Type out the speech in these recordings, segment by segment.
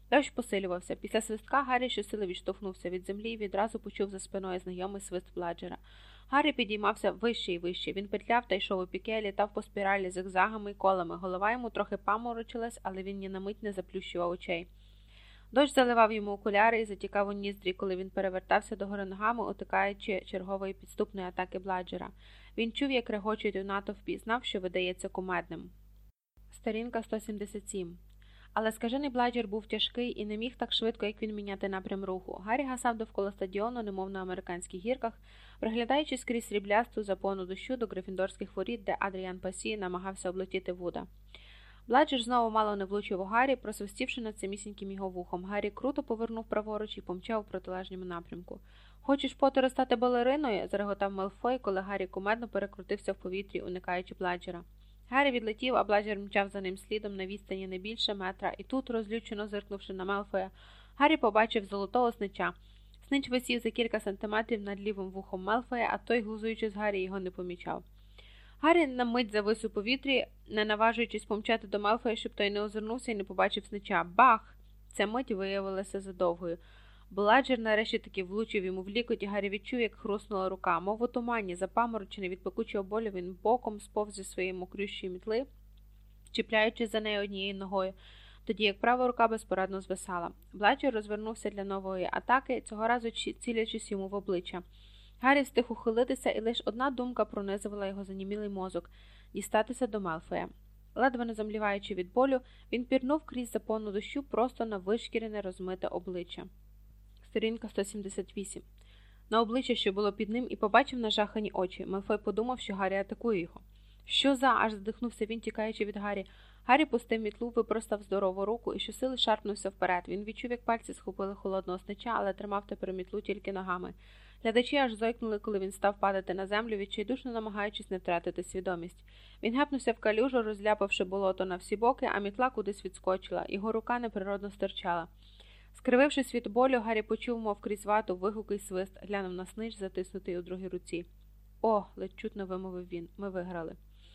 Дощ посилювався. Після свистка Гаррі щосили відштовхнувся від землі і відразу почув за спиною знайомий свист Бладжера. Гаррі підіймався вище і вище. Він петляв та йшов у піке, літав по спіралі зигзагами й колами. Голова йому трохи паморочилась, але він ні на мить не заплющував очей. Дощ заливав йому окуляри і затікав у ніздрі, коли він перевертався догори ногами, утикаючи чергової підступної атаки Бладжера. Він чув, як регочуть у натовпі, знав, що видається кумедним. Сторінка 177. Але скажений Бладжер був тяжкий і не міг так швидко, як він, міняти напрям руху. Гаррі гасав довкола стадіону, немов на американських гірках, приглядаючись крізь сріблясту запону дощу до Грифіндорських воріт, де Адріан Пасі намагався облетіти Вуда. Бладжер знову мало не влучив у Гаррі, просвистівши над самісіньким його вухом. Гаррі круто повернув праворуч і помчав у протилежному напрямку. «Хочеш, Поттере, стати балериною?» – зареготав Малфой, коли Гаррі кумедно перекрутився в повітрі, уникаючи Бладжера. Гаррі відлетів, а Бладжер мчав за ним слідом на відстані не більше метра, і тут, розлючено зиркнувши на Малфоя, Гаррі побачив золотого снича. Снич висів за кілька сантиметрів над лівим вухом Малфоя, а той, глузуючи з Гаррі, його не помічав. Гаррі на мить завис у повітрі, не наважуючись помчати до Малфоя, щоб той не озирнувся і не побачив снича. Бах! Ця мить виявилася задовгою. Бладжер нарешті таки влучив йому в лікоть, і Гаррі відчув, як хруснула рука. Мов у тумані, запаморочений від пекучого болю, він боком сповз зі своєї мокрющої мітли, чіпляючись за нею однією ногою, тоді як права рука безпорадно звисала. Бладжер розвернувся для нової атаки, цього разу цілячись йому в обличчя. Гаррі встиг ухилитися, і лише одна думка пронизувала його занімілий мозок – дістатися до Малфоя. Ледве не замліваючи від болю, він пірнув крізь запону дощу просто на вишкірене розмите обличчя. Сторінка 178. На обличчя, що було під ним, і побачив нажахані очі. Малфой подумав, що Гаррі атакує його. «Що за?» – аж задихнувся він, тікаючи від Гаррі. Гаррі пустив мітлу, випростав здорову руку і щосили шарпнувся вперед. Він відчув, як пальці схопили холодного снича, але тримав тепер мітлу тільки ногами. Глядачі аж зойкнули, коли він став падати на землю, відчайдушно намагаючись не втратити свідомість. Він гепнувся в калюжу, розляпавши болото на всі боки, а мітла кудись відскочила. Його рука неприродно стирчала. Скривившись від болю, Гаррі почув, мов крізь вату, вигук і свист, глянув на снич, затиснутий у другій руці. «О!» – ледь чутно вимовив він. «Ми виграли».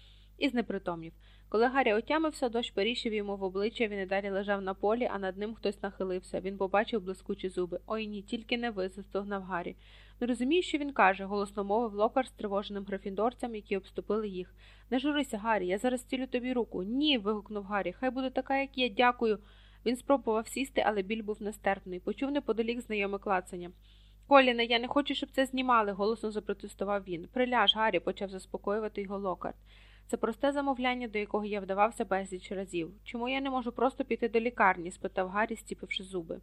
І знепритомнів. Коли Гаррі отямився, дощ періщив йому в обличчя, він і далі лежав на полі, а над ним хтось нахилився. Він побачив блискучі зуби. «Ой ні, тільки не ви!» – застогнав Гаррі. «Не розумію, що він каже», – голосно мовив Локар стривоженим грифіндорцям, які обступили їх. «Не журися, Гаррі, я зараз цілю тобі руку». «Ні!» – вигукнув Гаррі. «Хай буде така, як є, дякую!» Він спробував сісти, але біль був нестерпний. Почув неподалік знайоме клацання. «Коліне, я не хочу, щоб це знімали», – голосно запротестував він. «Приляж, Гаррі», – почав заспокоювати його Локарт. «Це просте замовляння, до якого я вдавався безліч разів. Чому я не можу просто піти до лікарні?» – спитав Гаррі, стіпивши зуби.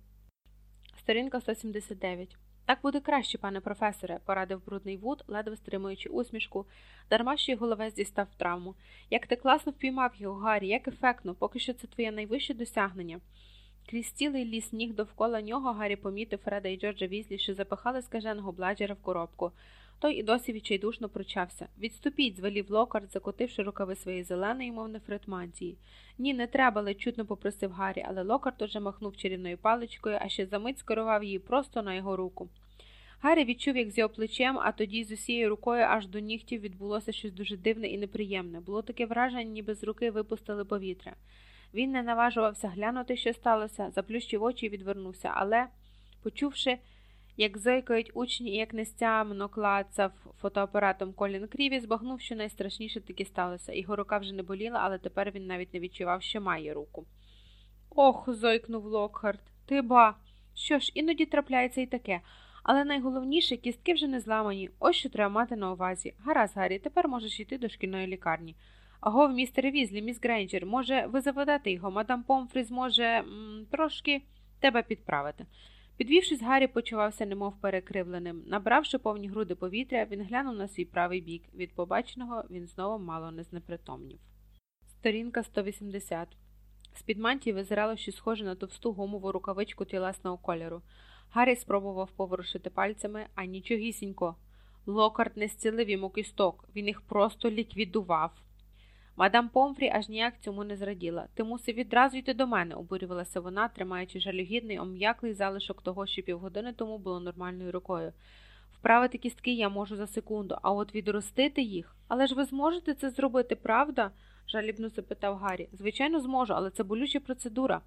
Сторінка 179. «Так буде краще, пане професоре», – порадив брудний Вуд, ледве стримуючи усмішку, дарма що й головець дістав травму. «Як ти класно впіймав його, Гаррі, як ефектно, поки що це твоє найвище досягнення». Крізь цілий ліс ніг довкола нього Гаррі помітив Фреда і Джорджа Візлі, що запихали скаженого Бладжера в коробку. Той і досі відчайдушно пручався. «Відступіть», – звелів Локарт, закотивши рукави своєї зеленої, мов нефрит мантії. «Ні, не треба», – ледь чутно попросив Гаррі, але Локарт уже махнув чарівною паличкою, а ще за мить скерував її просто на його руку. Гаррі відчув, як з його плечем, а тоді з усією рукою аж до нігтів відбулося щось дуже дивне і неприємне. Було таке враження, ніби з руки випустили повітря. Він не наважувався глянути, що сталося, заплющив очі і відвернувся, але, почувши, як зойкають учні і як нестямно клацав фотоапаратом Колін Кріві, збагнув, що найстрашніше таки сталося. Його рука вже не боліла, але тепер він навіть не відчував, що має руку. «Ох!» – зойкнув Локхарт. «Ти ба! Що ж, іноді трапляється і таке. Але найголовніше, кістки вже не зламані. Ось що треба мати на увазі. Гаразд, Гаррі, тепер можеш йти до шкільної лікарні». «Агов, містер Візлі, міс Грейнджер, може, ви заведете його? Мадам Помфріз може, трошки тебе підправити». Підвівшись, Гаррі почувався немов перекривленим. Набравши повні груди повітря, він глянув на свій правий бік. Від побаченого він знову мало не знепритомнів. Сторінка 180. З-під мантії визирало щось схоже на товсту гумову рукавичку тілесного кольору. Гаррі спробував поворушити пальцями, а нічогісінько. Локарт не зцілив йому кісток, він їх просто ліквідував. Мадам Помфрі аж ніяк цьому не зраділа. «Ти мусив відразу йти до мене», – обурювалася вона, тримаючи жалюгідний, ом'яклий залишок того, що півгодини тому було нормальною рукою. «Вправити кістки я можу за секунду, а от відростити їх? Але ж ви зможете це зробити, правда?» – жалібно запитав Гаррі. «Звичайно, зможу, але це болюча процедура».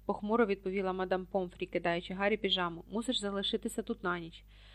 похмуро відповіла мадам Помфрі, кидаючи Гаррі піжаму. Мусиш залишитися тут на ніч.